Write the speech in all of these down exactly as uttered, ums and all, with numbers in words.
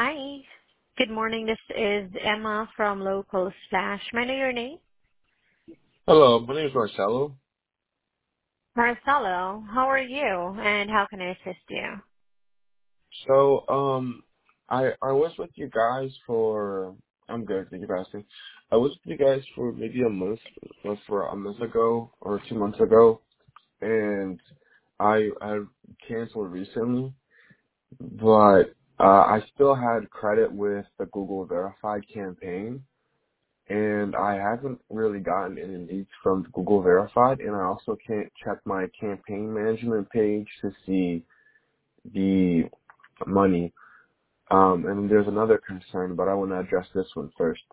Hi. Good morning. This is Emma from Local Slash. May I know your name? Hello, my name is Marcelo. Marcelo. How are you? And how can I assist you? So, um, I I was with you guys for I'm good. Thank you for asking. I was with you guys for maybe a month, uh, for a month ago or two months ago, and I I canceled recently, but uh, I still had credit with the Google Verified campaign, and I haven't really gotten any leads from Google Verified, and I also can't check my campaign management page to see the money. Um, and there's another concern, but I want to address this one first.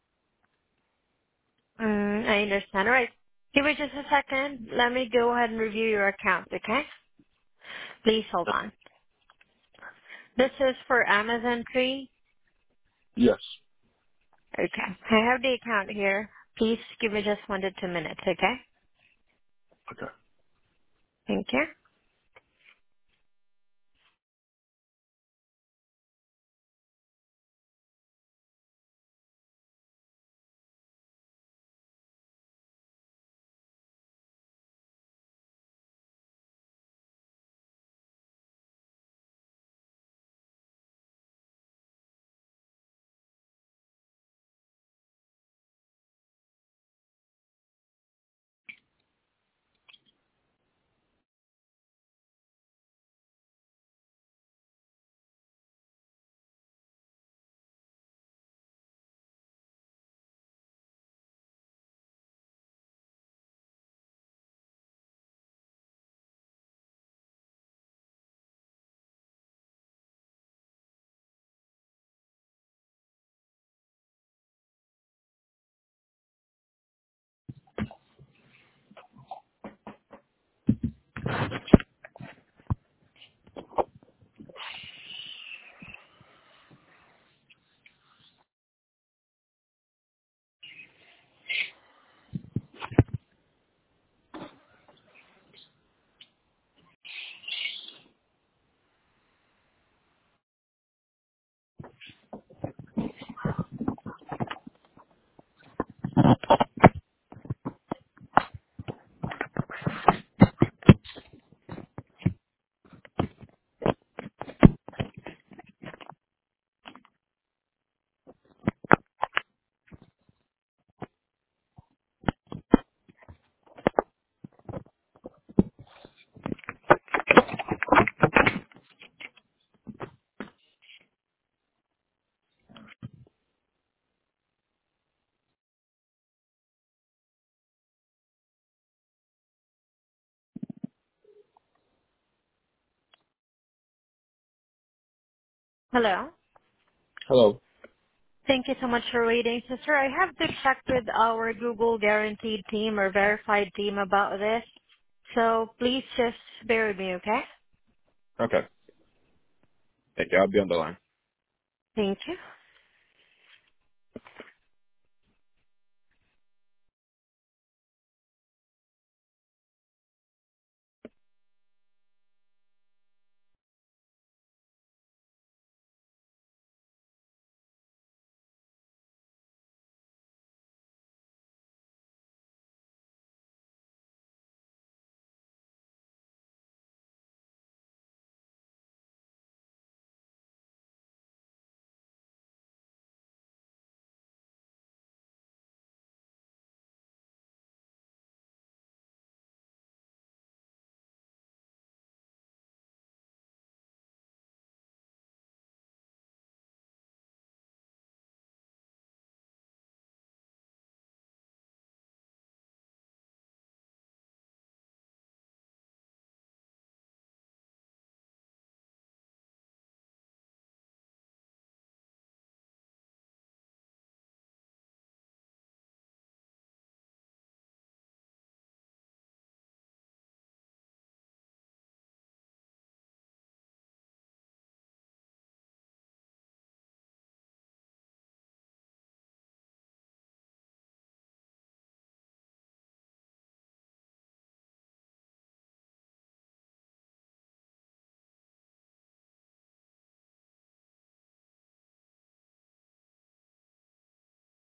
Mm, I understand. All right. Give me just a second. Let me go ahead and review your account, okay? Please hold on. This is for Amazon Tree. Yes. Okay. I have the account here. Please give me just one to two minutes, okay? Okay. Thank you. Hello? Hello. Thank you so much for waiting. So, sir, I have to check with our Google Guaranteed team or verified team about this. So please just bear with me, okay? Okay. Thank you. I'll be on the line. Thank you.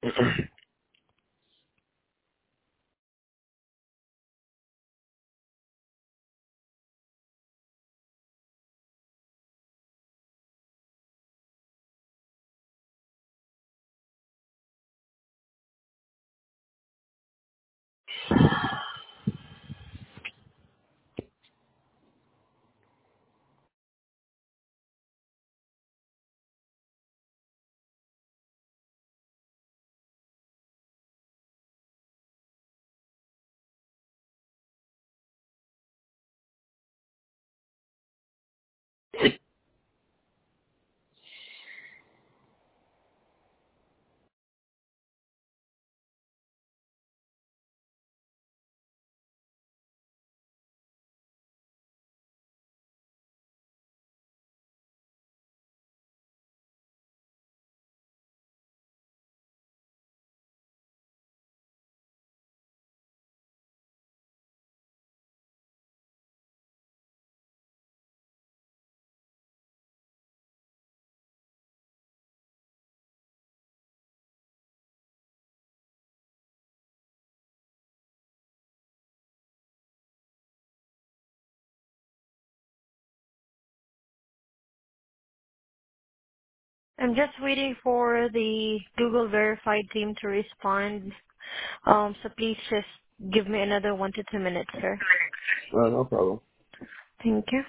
I'm just waiting for the Google verified team to respond. Um, so please just give me another one to two minutes, sir. Uh, no problem. Thank you.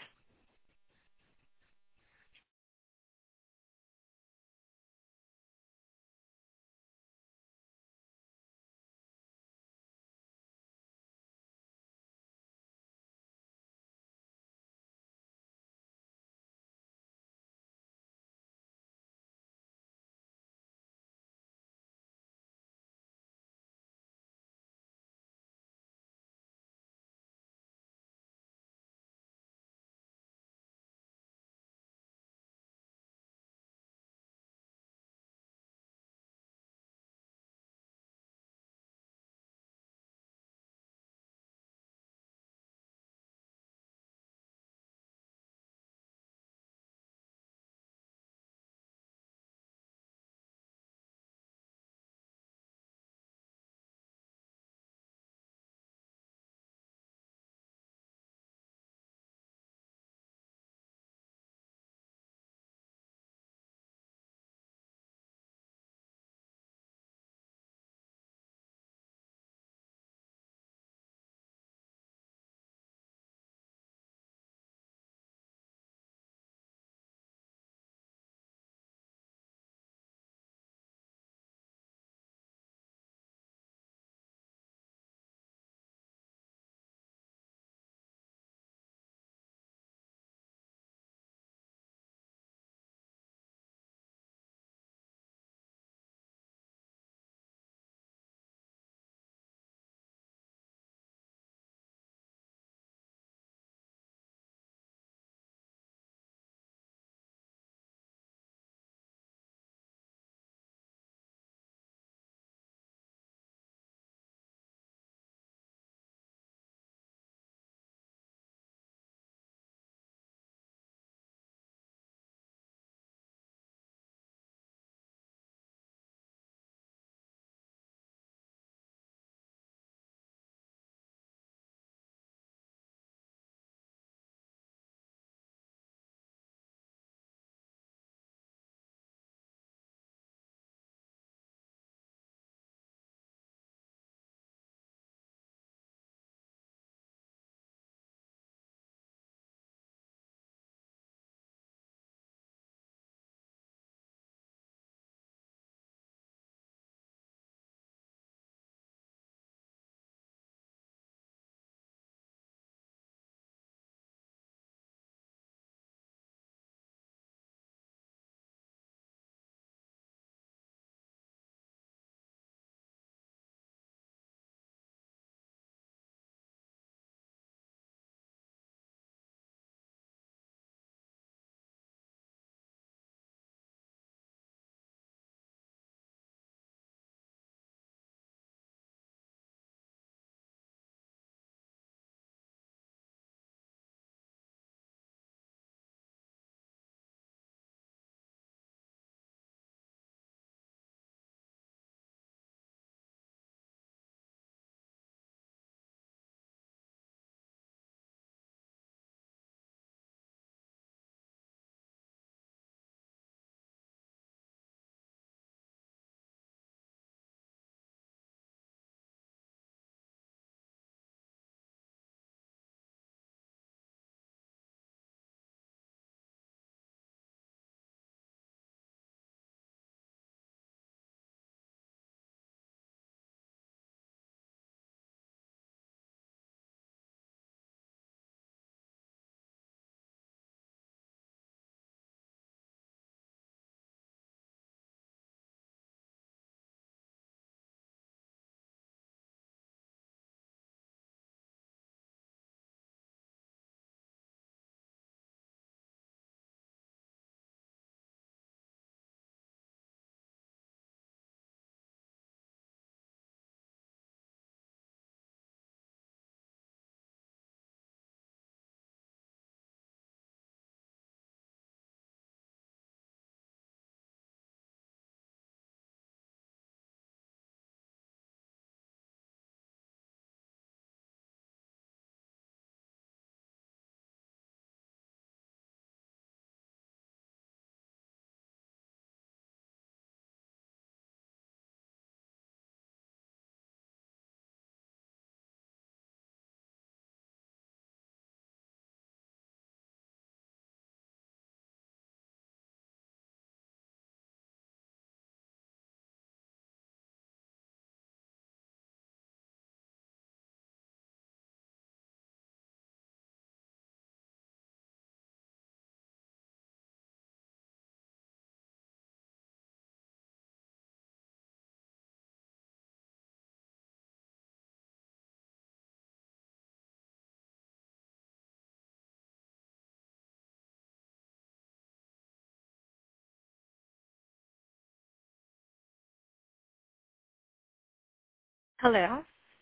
Hello?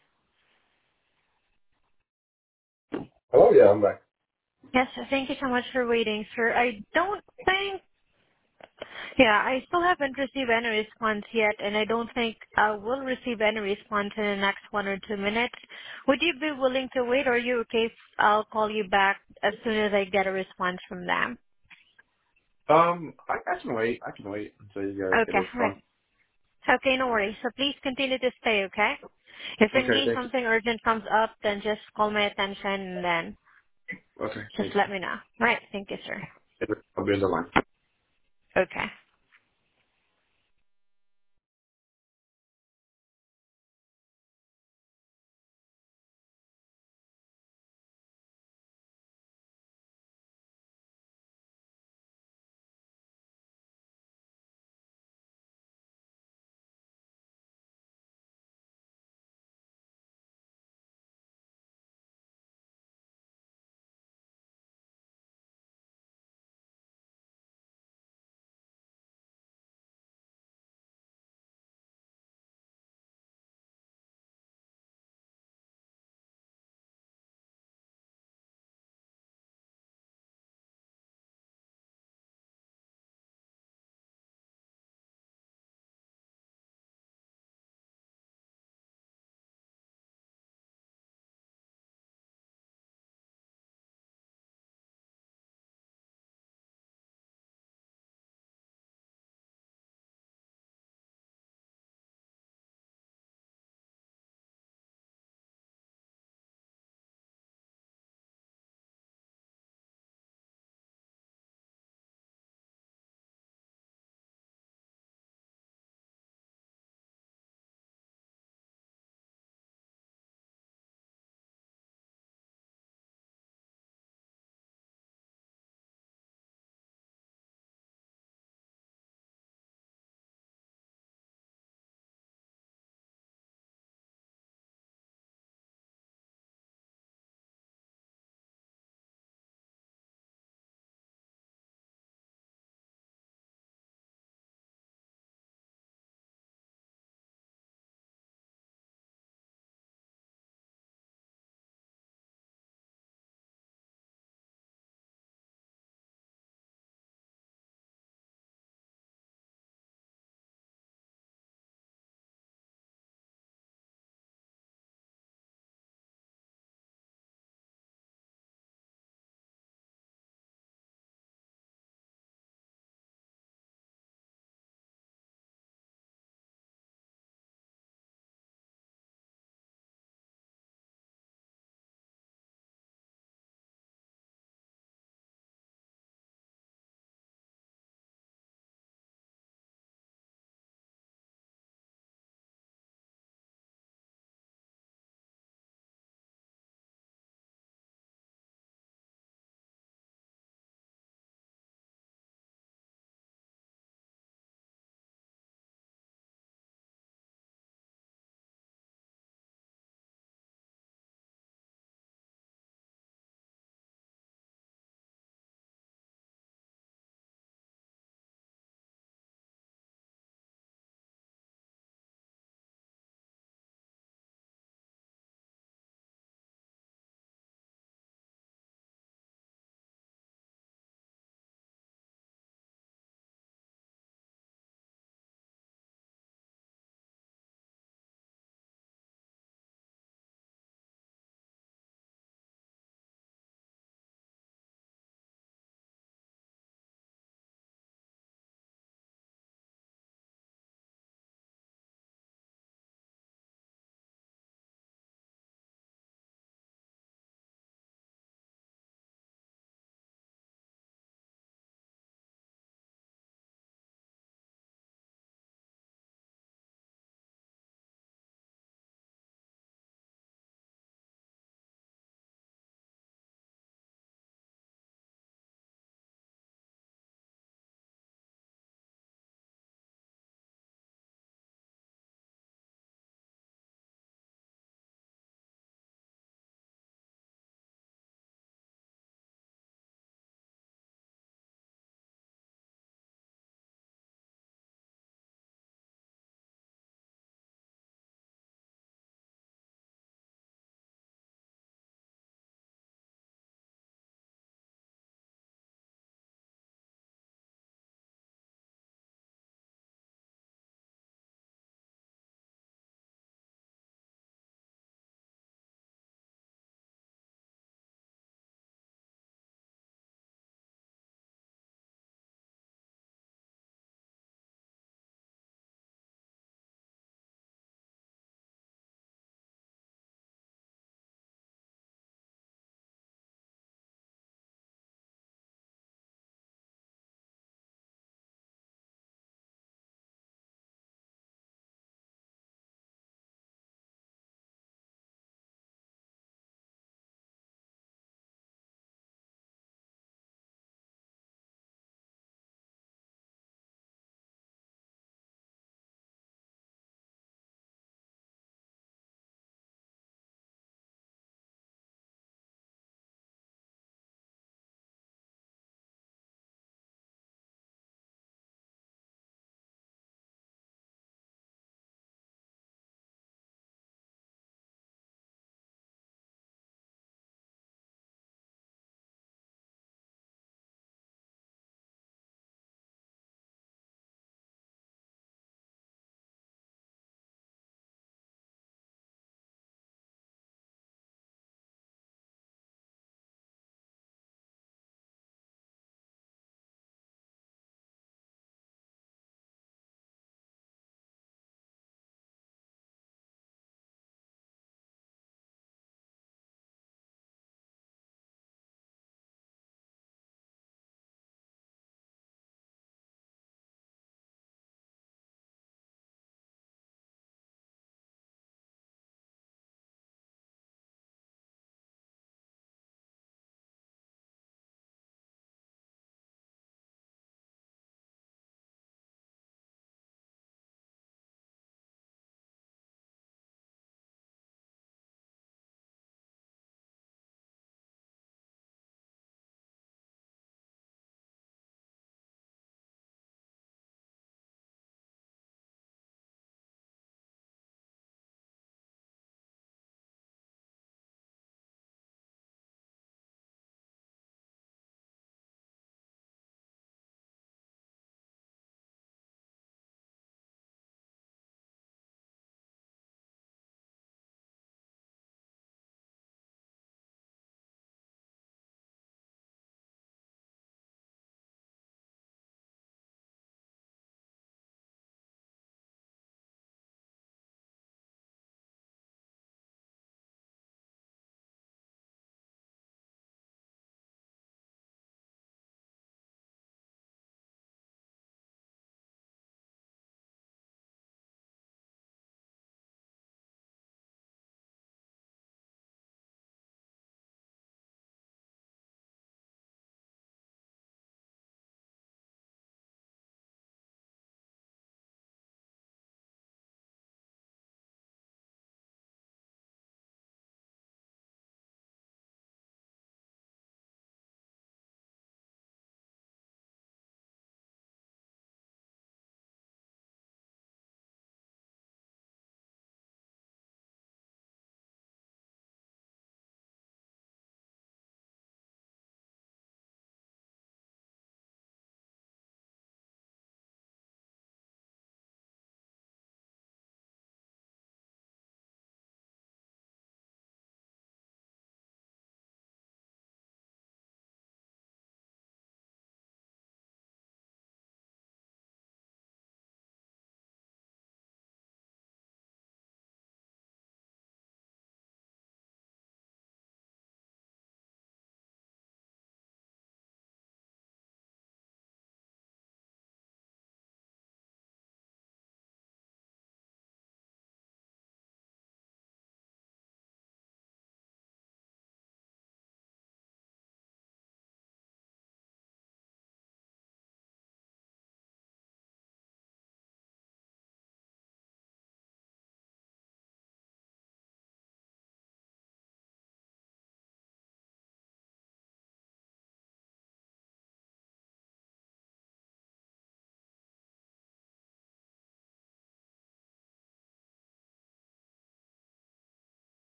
Oh yeah, I'm back. Yes, thank you so much for waiting, sir. I don't think, yeah, I still haven't received any response yet, and I don't think I will receive any response in the next one or two minutes. Would you be willing to wait, or are you okay if I'll call you back as soon as I get a response from them? Um, I, I can wait. I can wait until you guys get a Okay, right. response. Okay, no worries. So please continue to stay, okay? If in Okay, case thank something urgent comes up, then just call my attention and then you. Okay, just thank let me know. Right. Thank you, sir. you. I'll be in the line. Okay.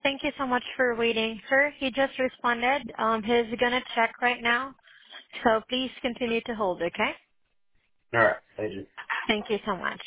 Thank you so much for waiting. Sir, he just responded. Um, he's gonna check right now. So please continue to hold, okay? All right. Thank you. Thank you so much.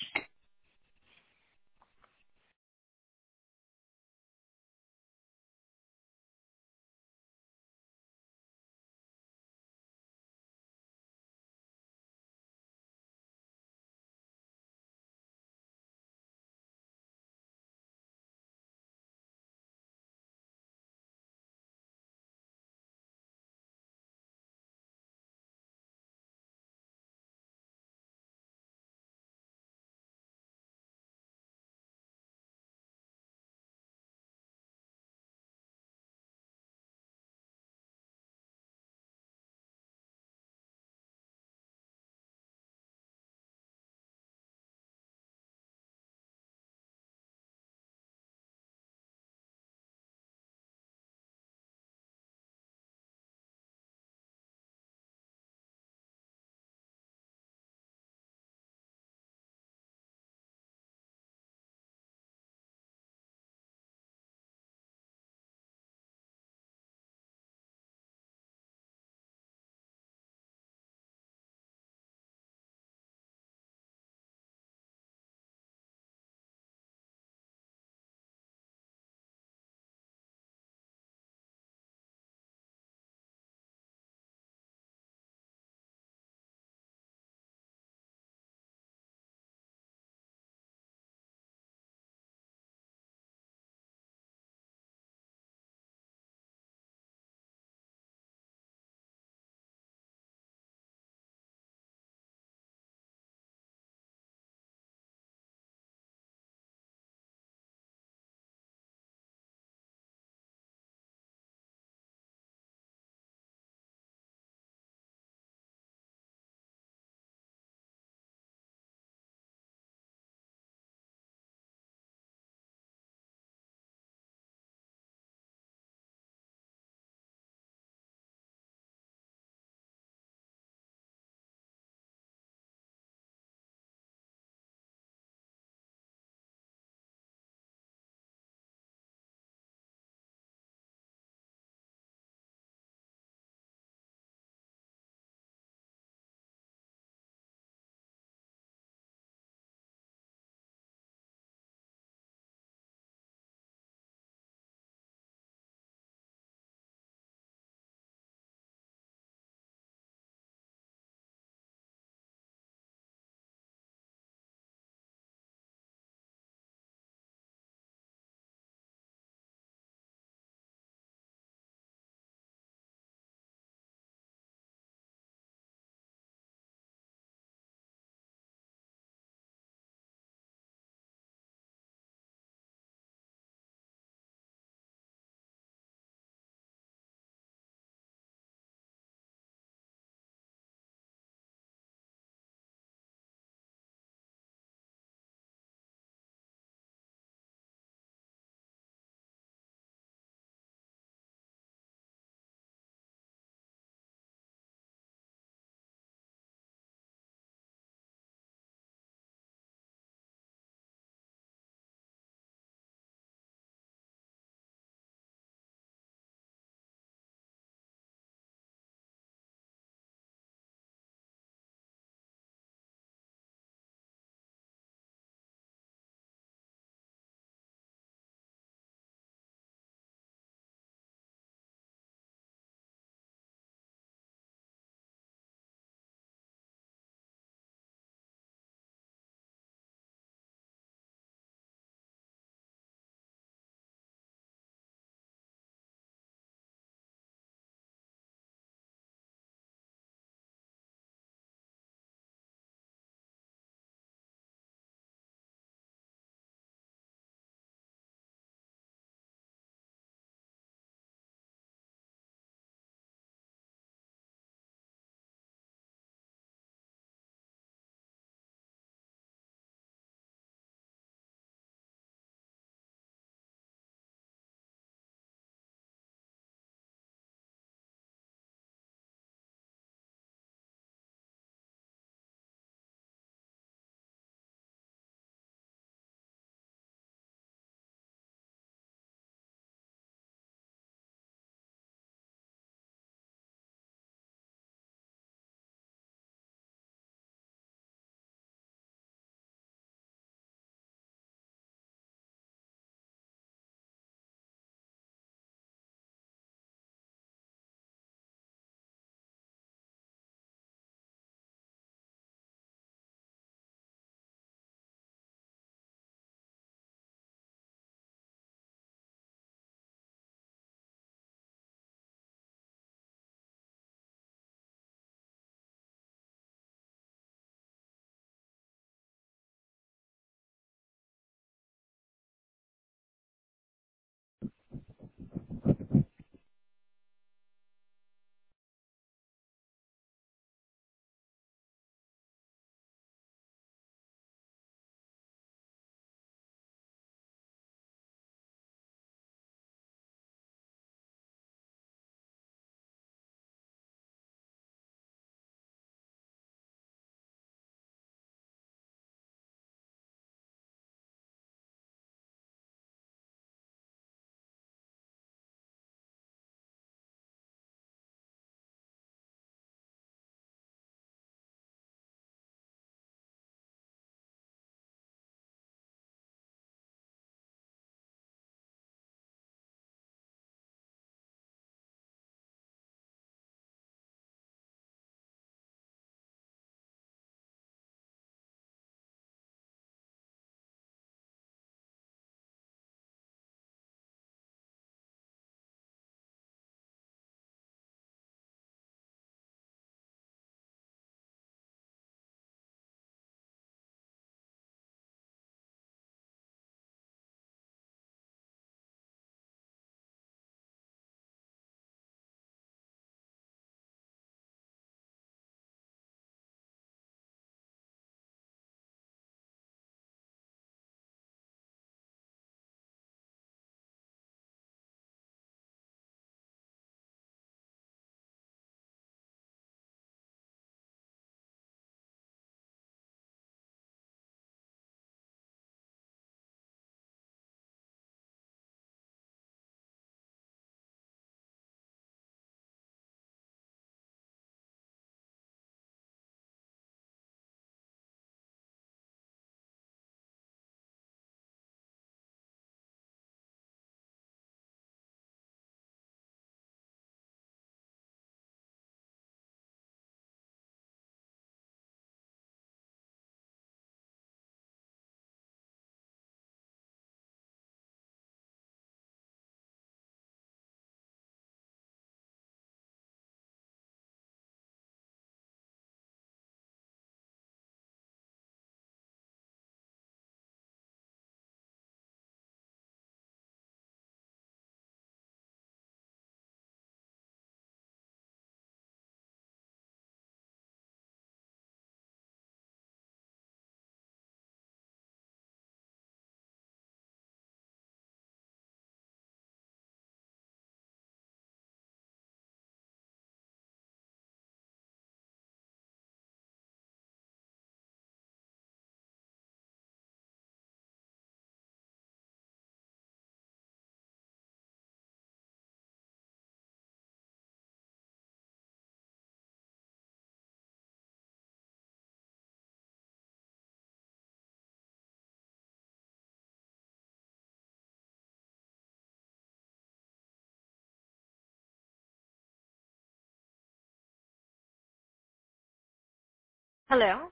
Hello?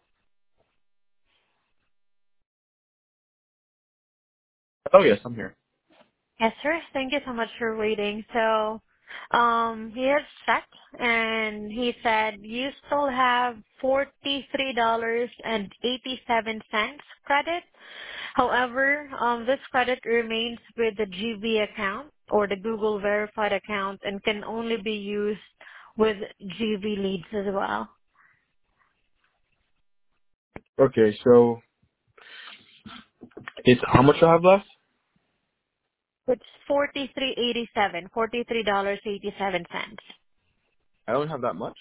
Oh yes, I'm here. Yes, sir. Thank you so much for waiting. So, um, he has checked and he said you still have forty-three dollars and eighty-seven cents credit. However, um, this credit remains with the G V account or the Google verified account and can only be used with G V leads as well. Okay, so it's how much I have left? It's forty-three eighty-seven, forty-three dollars eighty-seven cents. I don't have that much.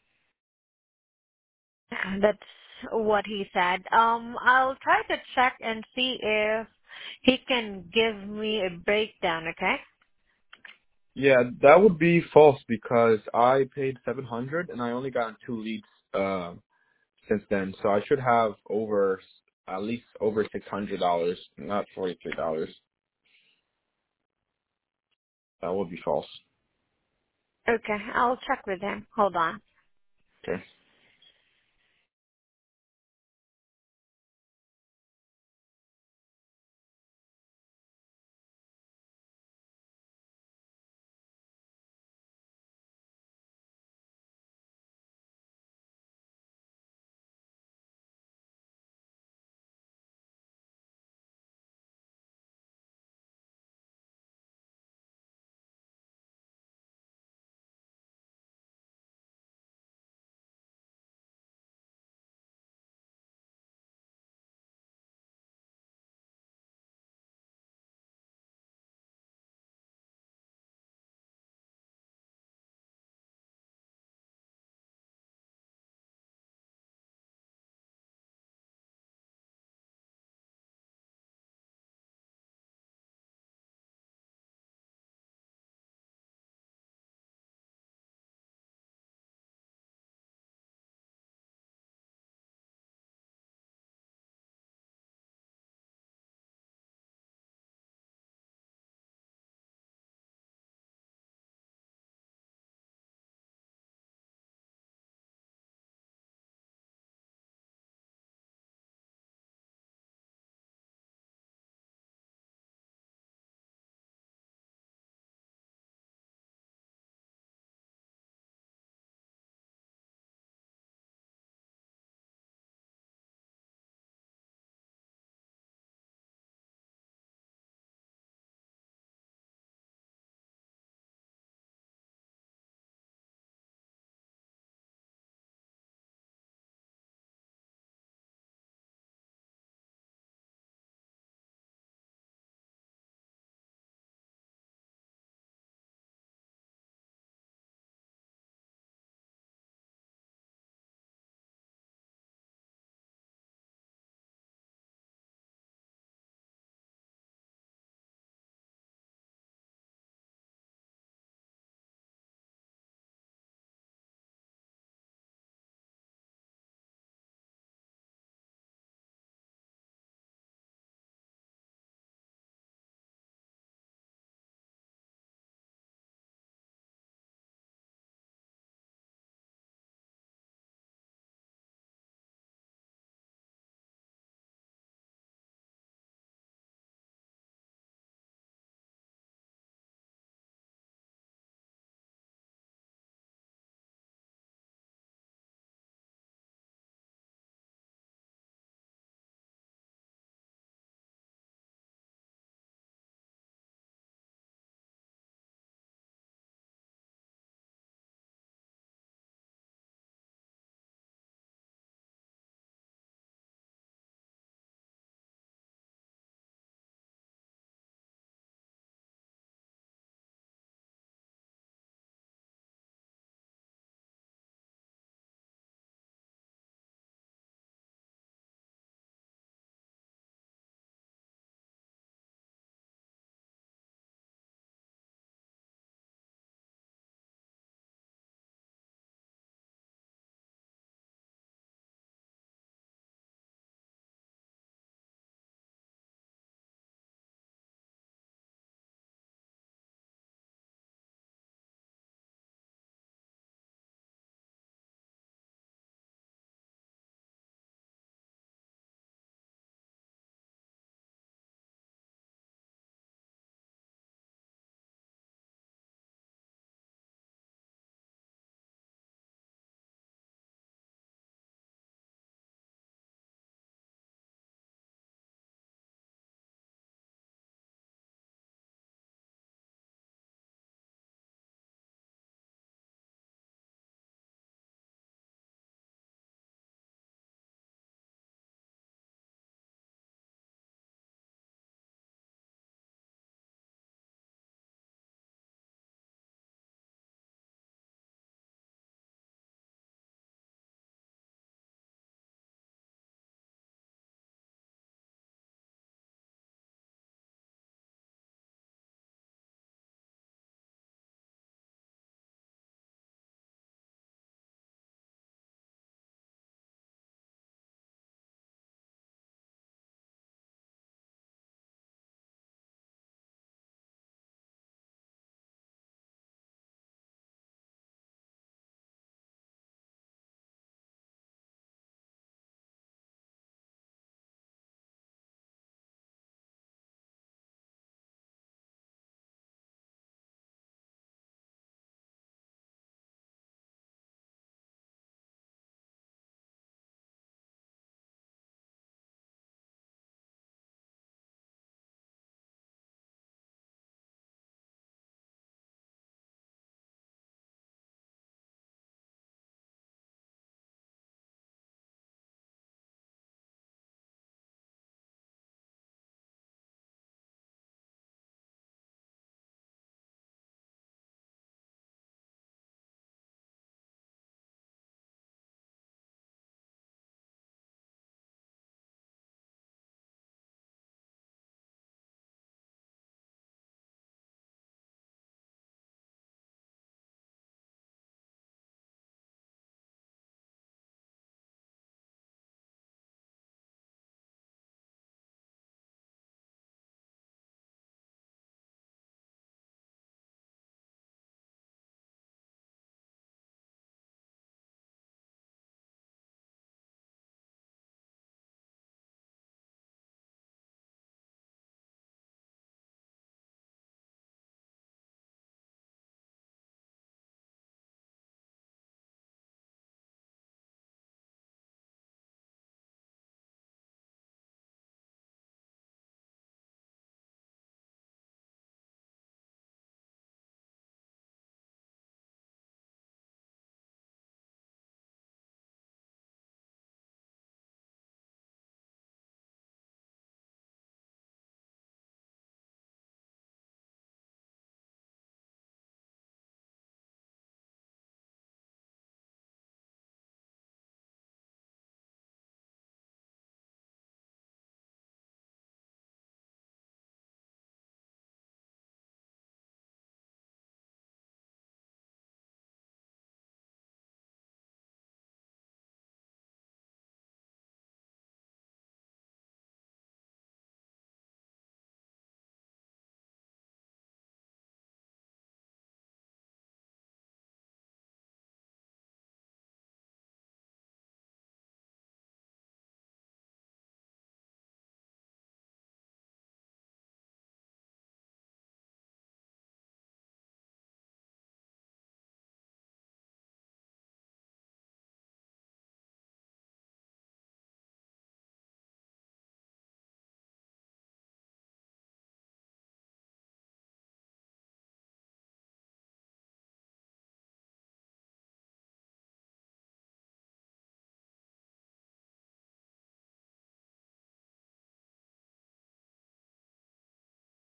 That's what he said. Um, I'll try to check and see if he can give me a breakdown, okay? Yeah, that would be false because I paid seven hundred and I only got two leads uh, since then, so I should have over at least over six hundred dollars, not forty three dollars. That would be false. Okay, I'll check with him. Hold on. Okay.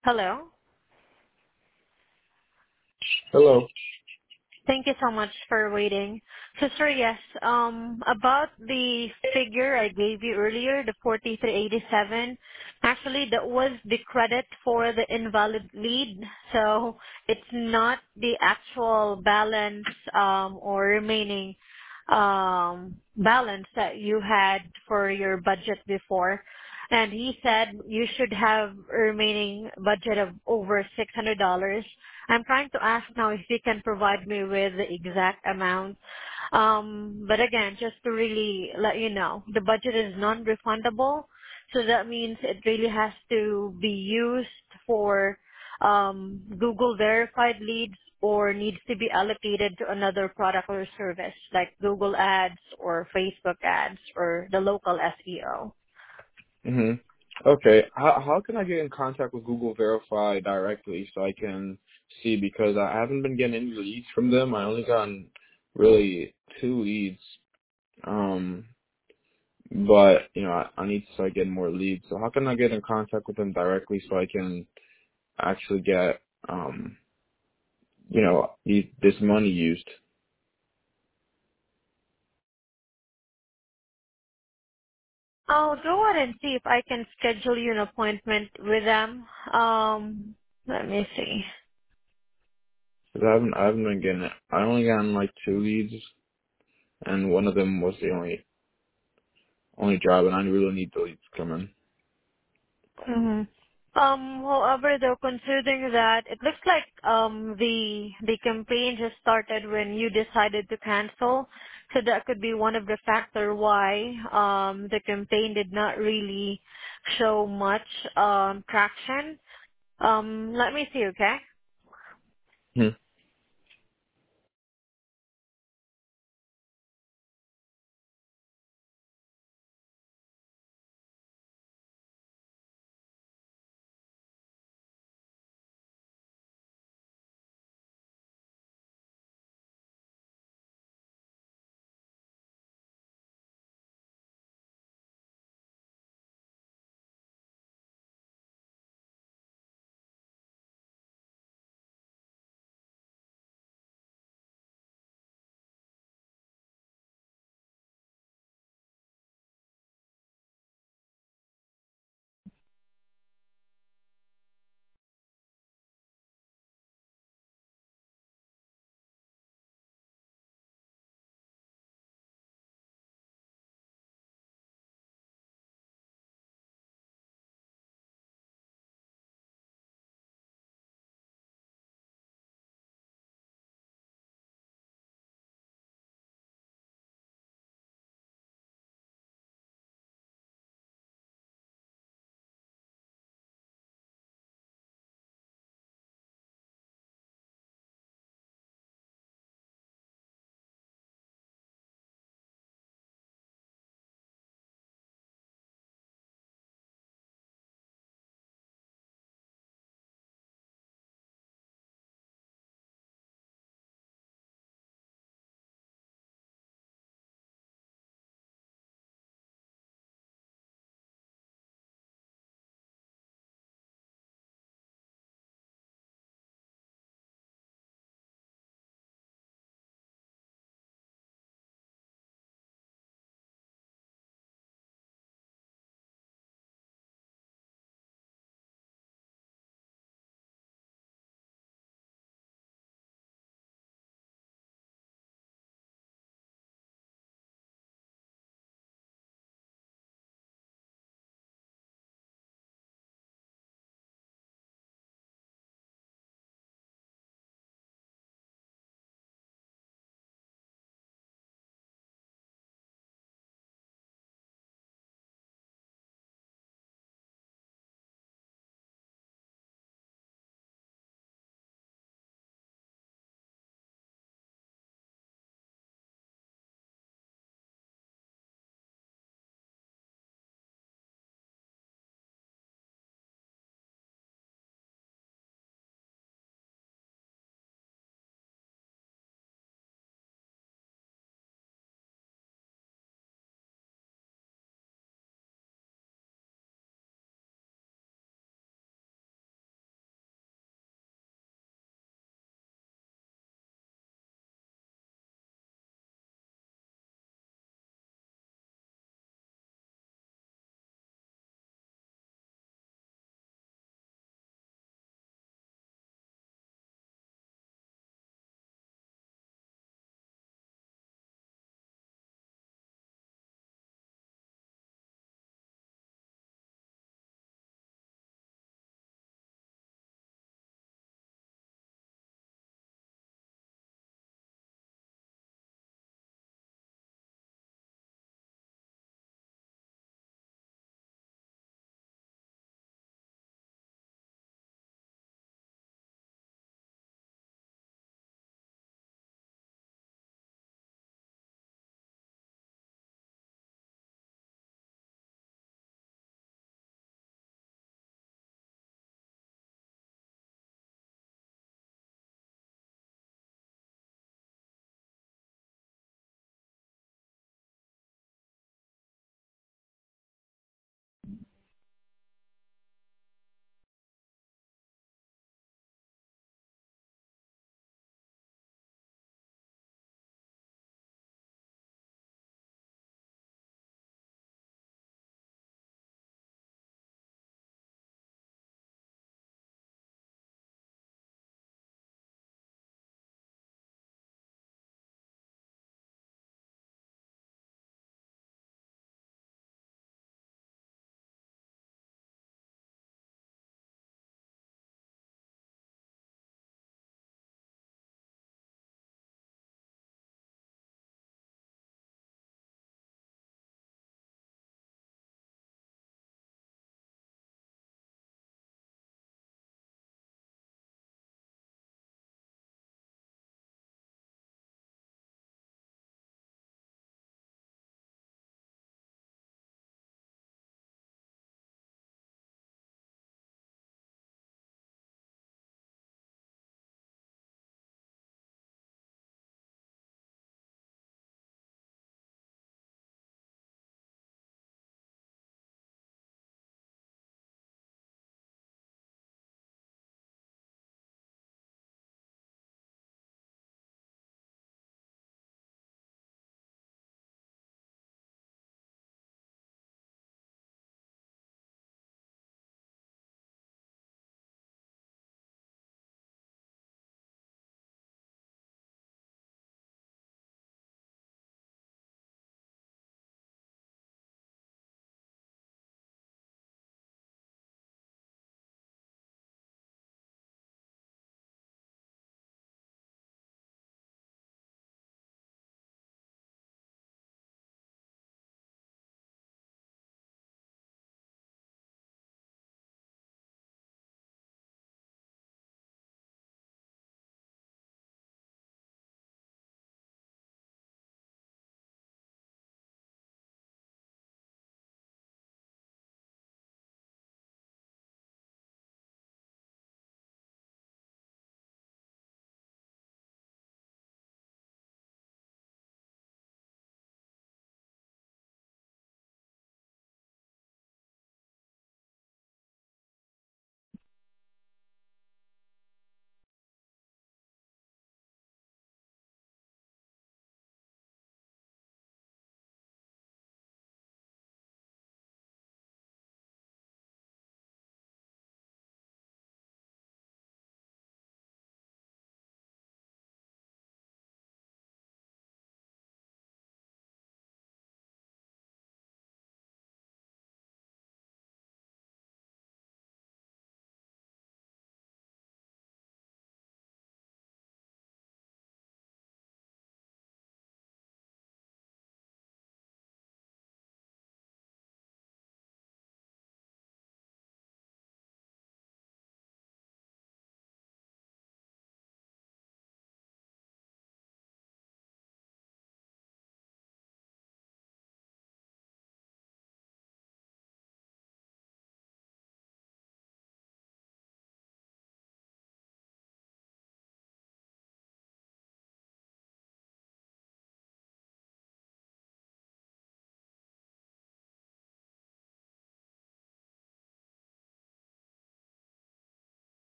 Hello. Hello. Thank you so much for waiting. So, sir, yes, um, about the figure I gave you earlier, the forty-three eighty-seven, actually that was the credit for the invalid lead. So it's not the actual balance um, or remaining um, balance that you had for your budget before. And he said you should have a remaining budget of over six hundred dollars. I'm trying to ask now if you can provide me with the exact amount. Um, but again, just to really let you know, the budget is non-refundable, so that means it really has to be used for um, Google verified leads or needs to be allocated to another product or service like Google Ads or Facebook Ads or the local S E O. Mhm. Okay. How how can I get in contact with Google Verify directly so I can see, because I haven't been getting any leads from them. I only gotten really two leads. Um, but you know I, I need to start getting more leads. So how can I get in contact with them directly so I can actually get um you know these, this money used? I'll go ahead and see if I can schedule you an appointment with them. Um, let me see. Because I haven't I haven't been getting it. I only gotten like two leads, and one of them was the only only job, and I really need the leads coming. hmm Um, however, though, considering that it looks like um the the campaign just started when you decided to cancel, so that could be one of the factor why um the campaign did not really show much um traction. Um, let me see, okay? Hmm.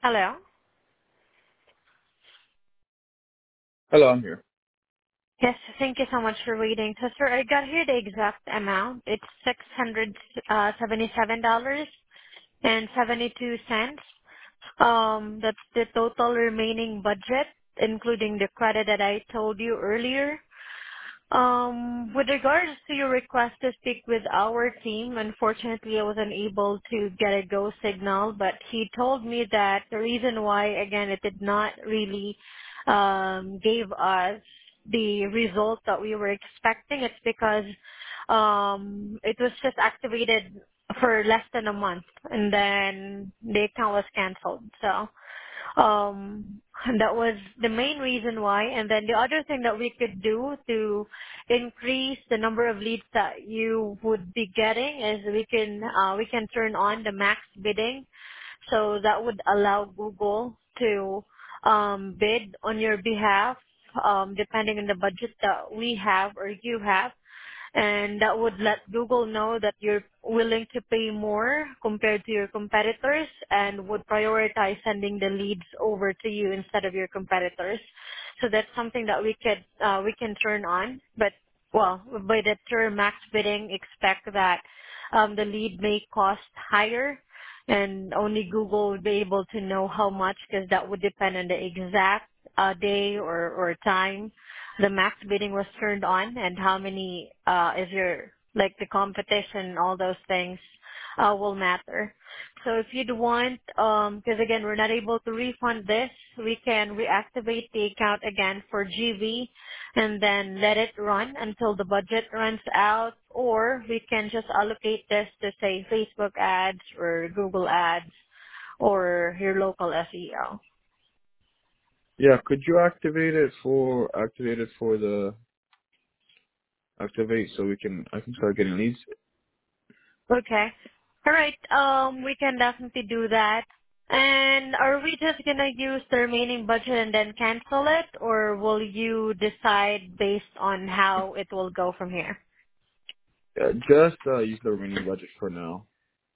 Hello? Hello, I'm here. Yes, thank you so much for waiting. So, sir, I got here the exact amount. It's six hundred seventy-seven dollars and seventy-two cents. Um, that's the total remaining budget, including the credit that I told you earlier. Um, with regards to your request to speak with our team, unfortunately I wasn't able to get a go signal, but he told me that the reason why, again, it did not really um, gave us the result that we were expecting. It's because um, it was just activated for less than a month, and then the account was canceled. So um, that was the main reason why. And then the other thing that we could do to increase the number of leads that you would be getting is we can uh, we can turn on the max bidding, so that would allow Google to um, bid on your behalf, um, depending on the budget that we have or you have, and that would let Google know that you're willing to pay more compared to your competitors and would prioritize sending the leads over to you instead of your competitors. So that's something that we could uh, we can turn on. But well, by the term max bidding, expect that um, the lead may cost higher, and only Google would be able to know how much, because that would depend on the exact uh, day or or time the max bidding was turned on, and how many uh is your, like, the competition, all those things uh will matter. So if you'd want, um because again, we're not able to refund this, we can reactivate the account again for G V and then let it run until the budget runs out, or we can just allocate this to, say, Facebook ads or Google ads or your local S E O. Yeah, could you activate it for activate it for the activate so we can I can start getting leads? Okay. All right. Um, we can definitely do that. And are we just gonna use the remaining budget and then cancel it, or will you decide based on how it will go from here? Yeah, just uh, use the remaining budget for now.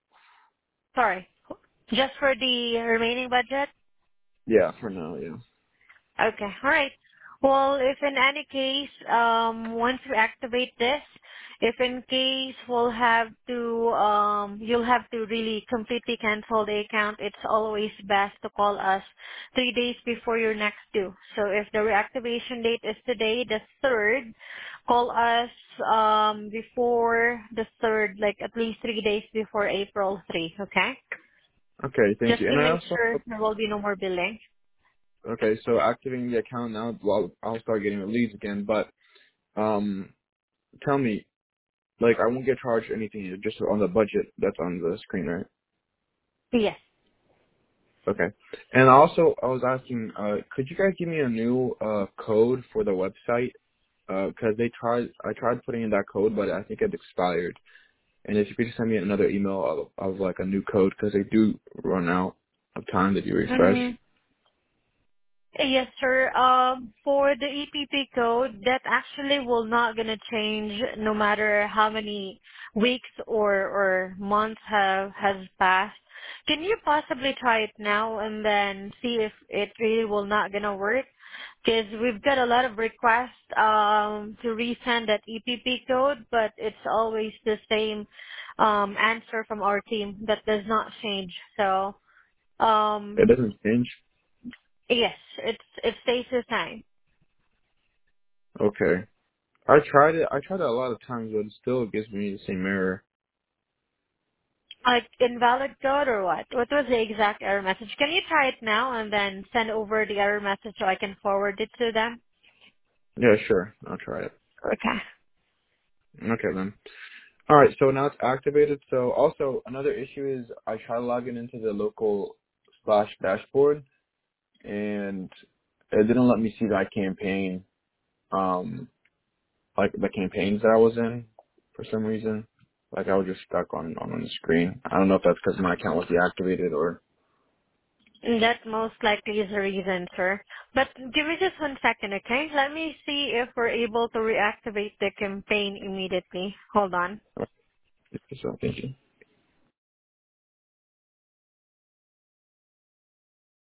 Sorry, just for the remaining budget? Yeah, for now. Yeah. Okay. All right. Well, if in any case, um, once we activate this, if in case we'll have to, um, you'll have to really completely cancel the account, it's always best to call us three days before your next due. So if the reactivation date is today, the third, call us, um, before the third, like at least three days before April third, okay? Okay, thank Just you. to And I make also sure there will be no more billing. okay, so activating the account now. Well, I'll start getting the leads again. But um, tell me, like, I won't get charged anything just on the budget that's on the screen, right? Yes. Okay. And also, I was asking, uh, could you guys give me a new uh code for the website? Uh 'cause they tried, I tried putting in that code, but I think it expired. And if you could just send me another email of, of like a new code, because they do run out of time that you refresh. Mm-hmm. Yes, sir. Um, for the E P P code, that actually will not gonna change no matter how many weeks or or months have has passed. Can you possibly try it now and then see if it really will not gonna work? Because we've got a lot of requests um to resend that E P P code, but it's always the same um answer from our team that does not change. So It um doesn't change. yes, it's it stays the same. Okay. I tried it. I tried it a lot of times, but it still gives me the same error. Like invalid code or what? What was the exact error message? Can you try it now and then send over the error message so I can forward it to them? Yeah, sure. I'll try it. Okay. Okay then. All right. So now it's activated. So also another issue is I tried logging into the local slash dashboard, and it didn't let me see that campaign. Um, like the campaigns that I was in for some reason. Like I was just stuck on on the screen. I don't know if that's because my account was deactivated or. And that most likely is the reason, sir. But give me just one second, okay? Let me see if we're able to reactivate the campaign immediately. Hold on. So thank you.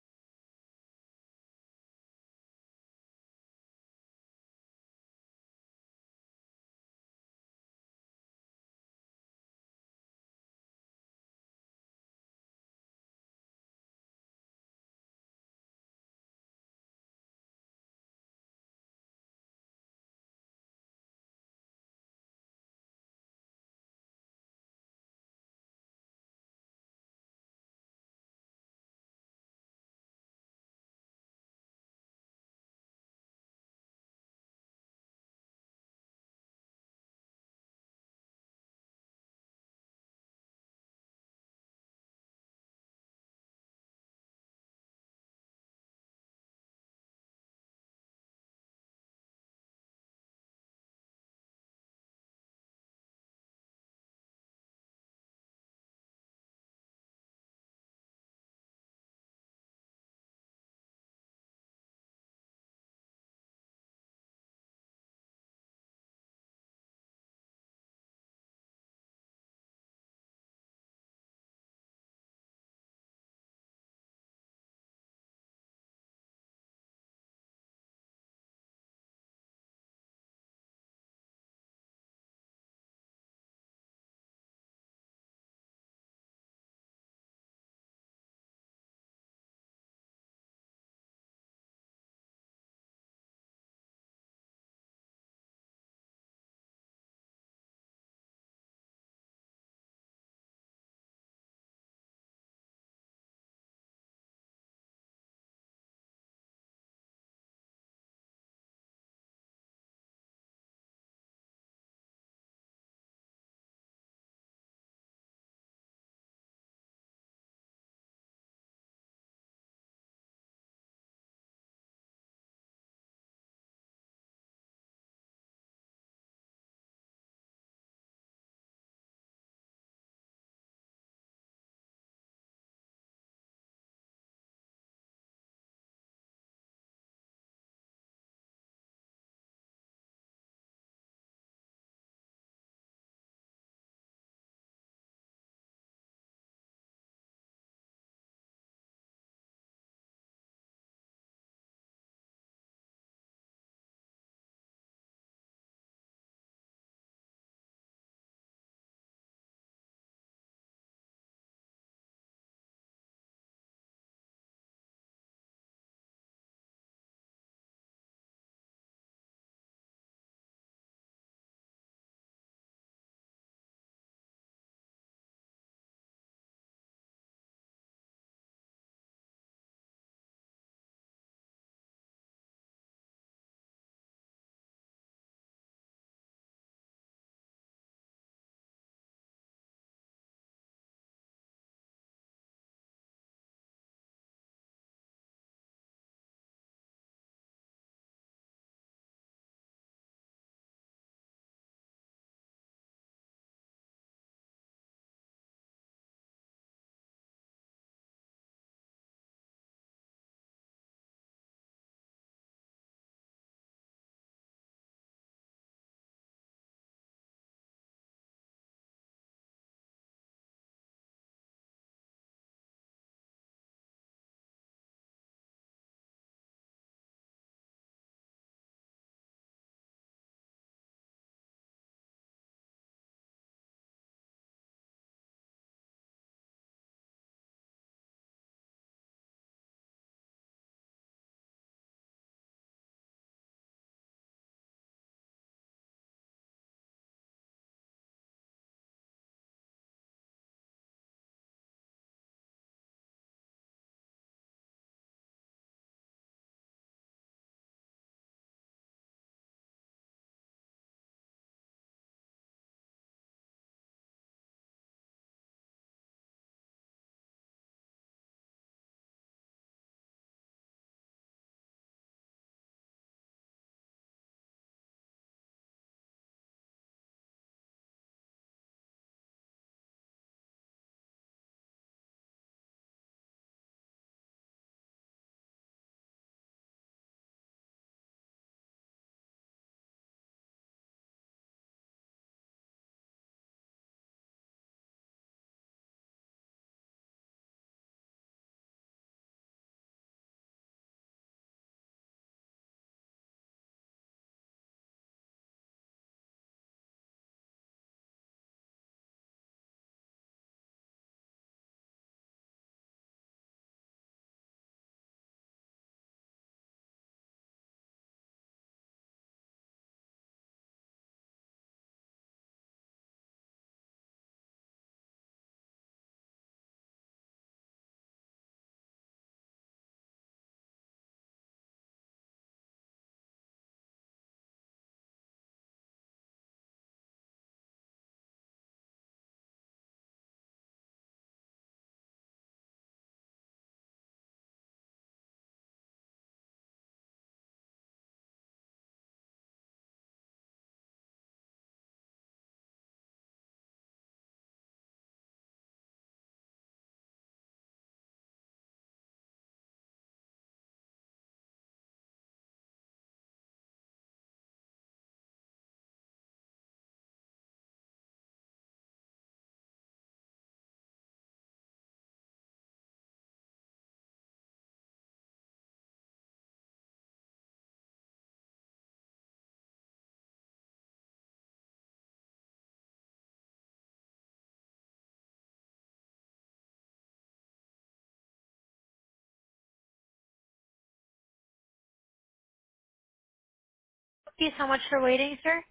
you so much for waiting, sir.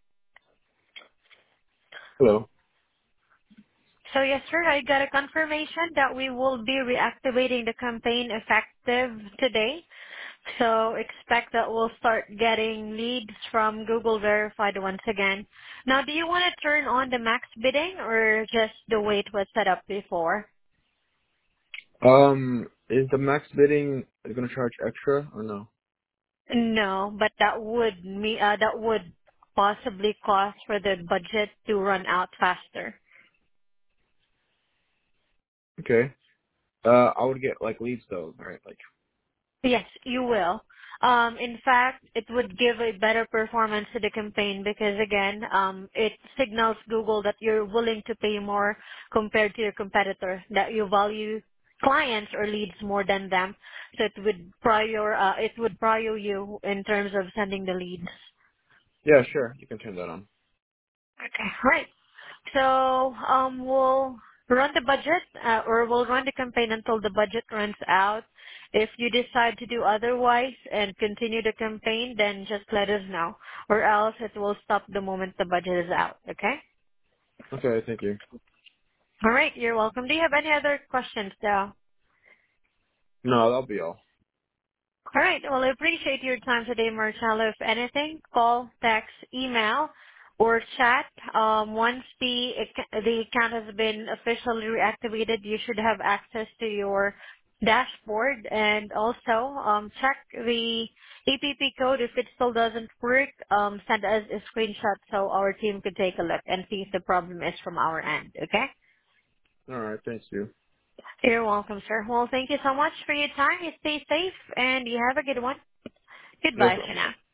Hello. So yes, sir, I got a confirmation that we will be reactivating the campaign effective today. So expect that we'll start getting leads from Google Verified once again. Now, do you want to turn on the max bidding or just the way it was set up before? Um, is the max bidding going to charge extra or no? No, but that would me uh, that would possibly cause for the budget to run out faster. Okay. Uh, I would get like leads though, right? Like, Yes, you will. Um, in fact, it would give a better performance to the campaign because again, um, it signals Google that you're willing to pay more compared to your competitor, that you value clients or leads more than them. So it would prior, uh, it would prior you in terms of sending the leads. yeah, sure, you can turn that on. Okay, right. So um, we'll run the budget, uh, or we'll run the campaign until the budget runs out. If you decide to do otherwise and continue the campaign, then just let us know, or else it will stop the moment the budget is out. Okay? Okay, thank you. All right. You're welcome. Do you have any other questions, though? No, that'll be all. All right. Well, I appreciate your time today, Marcelo. If anything, call, text, email, or chat. Um, once the ac- the account has been officially reactivated, you should have access to your dashboard, and also um, check the A P P code. If it still doesn't work, um, send us a screenshot so our team could take a look and see if the problem is from our end. Okay? All right, thank you. You're welcome, sir. Well, thank you so much for your time. You stay safe, and you have a good one. Yes, Goodbye well. for now.